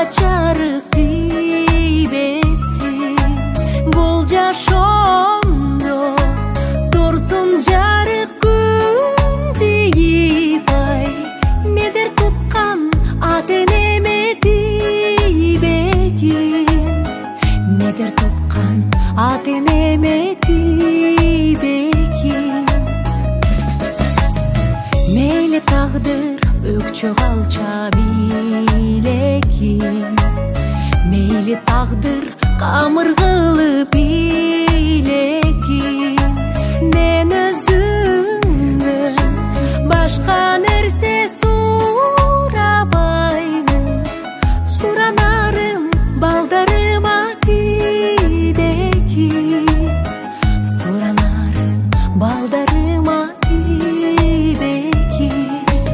жарык тийбесин, бул жашоомдо турсун жарык күн тийип ай. Медер туткан ата энеме тийбегин, медер туткан ата энеме тийбегин. Мейли тагдыр өкчө калча билекин, мейли тагдыр камыргылы билекин. Мен өзүмдү башка нерсе сурабаймын, суранарым балдарыма тийбегин, суранарым балдарыма тийбегин.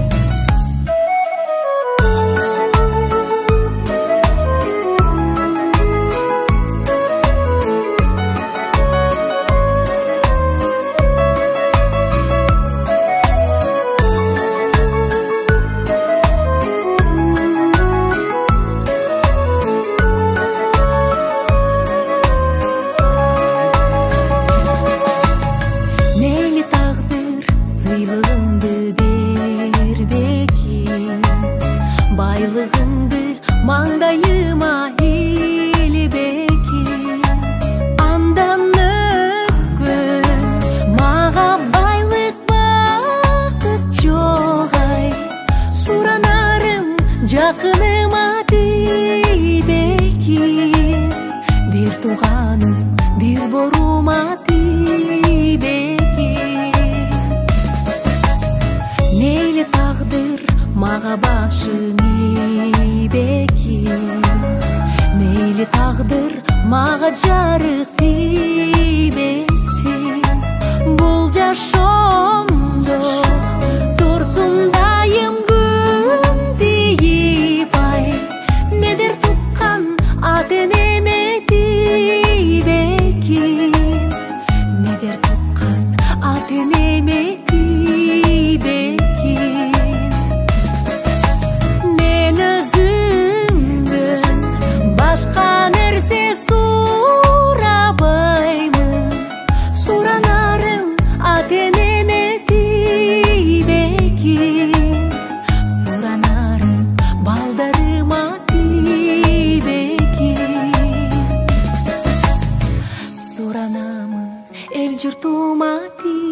Мейли тагдыр сыйлыгыңды бербекин, байлыгыңды маңдайыма илбекин. Андан өткөн мага байлык бакыт жок ай, суранарым жакыныма тийбекин, бир тууганым бир борума тийбекин. Мейли тагдыр мага башың ийбекин, мейли тагдыр мага жарык тийбесин, бул жашоомдо турсун дайым күн тийип ай. Медер туткан ата энеме тийбекин, медер туткан ата энеме тийбекин. Мен өзүмдөн башка нерсе сурабаймын, суранарым ата энеме тийбекин, суранарым балдарыма тийбекин. Суранамын эл журтума